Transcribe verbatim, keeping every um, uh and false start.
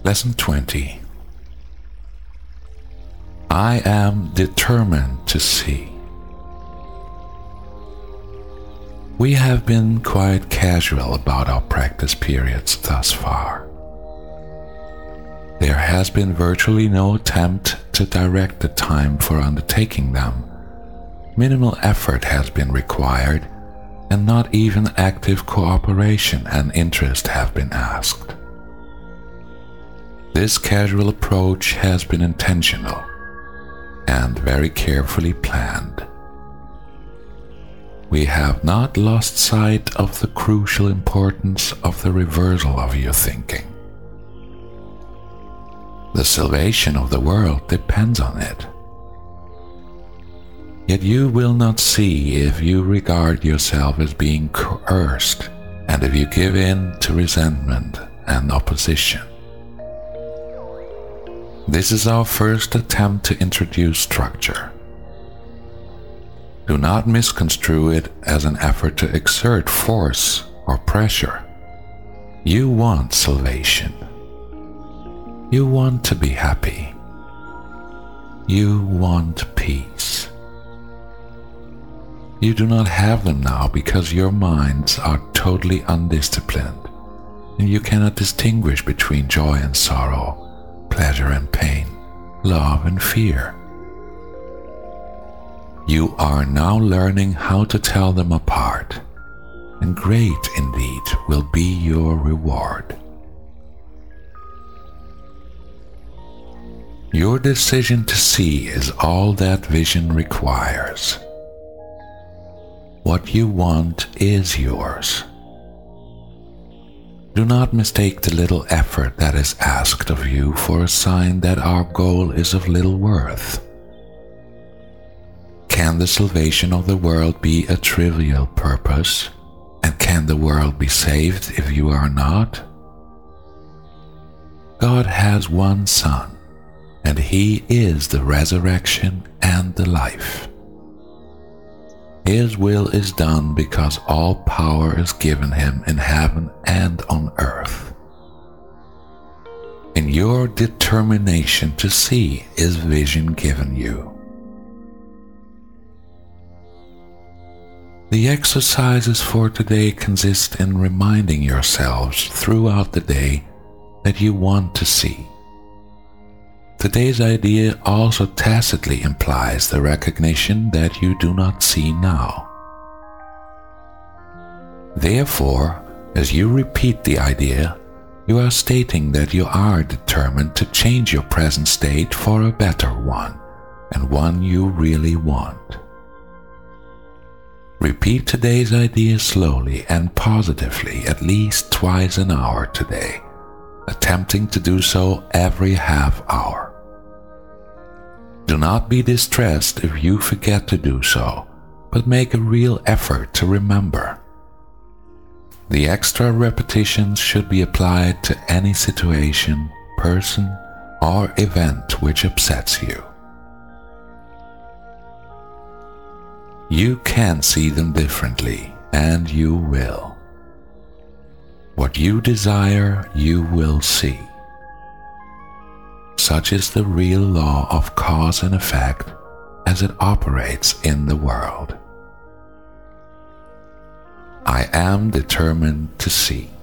Lesson twenty. I am determined to see. We have been quite casual about our practice periods thus far. There has been virtually no attempt to direct the time for undertaking them. Minimal effort has been required, and not even active cooperation and interest have been asked. This casual approach has been intentional and very carefully planned. We have not lost sight of the crucial importance of the reversal of your thinking. The salvation of the world depends on it. Yet you will not see if you regard yourself as being coerced and if you give in to resentment and opposition. This is our first attempt to introduce structure. Do not misconstrue it as an effort to exert force or pressure. You want salvation. You want to be happy. You want peace. You do not have them now because your minds are totally undisciplined, and you cannot distinguish between joy and sorrow, pleasure and pain, love and fear. You are now learning how to tell them apart, and great indeed will be your reward. Your decision to see is all that vision requires. What you want is yours. Do not mistake the little effort that is asked of you for a sign that our goal is of little worth. Can the salvation of the world be a trivial purpose? And can the world be saved if you are not? God has one Son, and He is the resurrection and the life. His will is done because all power is given Him in heaven and on earth. In your determination to see is vision given you. The exercises for today consist in reminding yourselves throughout the day that you want to see. Today's idea also tacitly implies the recognition that you do not see now. Therefore, as you repeat the idea, you are stating that you are determined to change your present state for a better one, and one you really want. Repeat today's idea slowly and positively at least twice an hour today, attempting to do so every half hour. Do not be distressed if you forget to do so, but make a real effort to remember. The extra repetitions should be applied to any situation, person, or event which upsets you. You can see them differently, and you will. What you desire, you will see. Such is the real law of cause and effect as it operates in the world. I am determined to see.